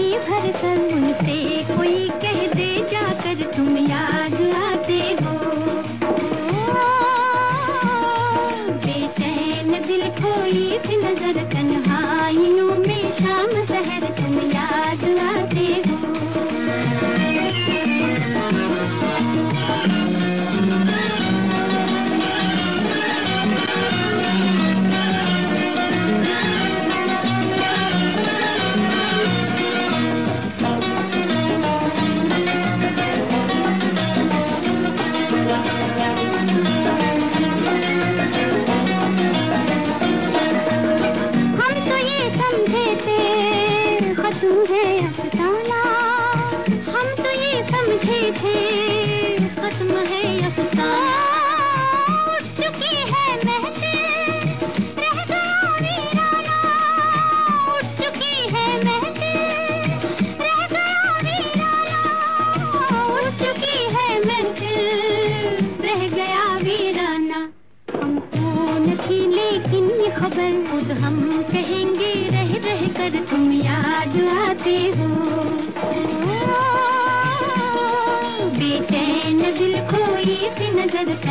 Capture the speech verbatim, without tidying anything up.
भर कर उनसे कोई कह दे जाकर तुम याद आते हो। बेचैन दिल खोई सी नजर तन्हाइयों में शाम शहर तुम याद आते हो। खत्म है अफसाना, हम तो ये समझे थे खत्म है अफसाना। उठ चुकी है महफिल रह गया वीराना, उठ चुकी है महफिल रह गया वीराना, उठ चुकी है महफिल रह गया वीराना। हमको न थी लेकिन ये खबर खुद हम कहेंगे रह रह कर तुम याद आते हो। बेचैन दिल खोई सी नजर